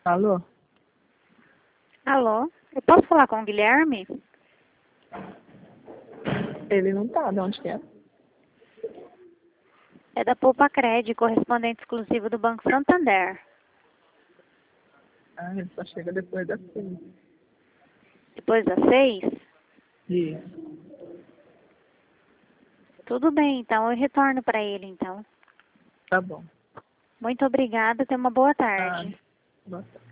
Alô? Alô, eu posso falar com o Guilherme? Ele não tá, de onde que é? É da Poupa Cred, correspondente exclusivo do Banco Santander. Ah, ele só chega depois das 6. Depois das 6? Isso. Tudo bem, então eu retorno para ele, então. Tá bom. Muito obrigada, tenha uma boa Ah, tarde. boa tarde.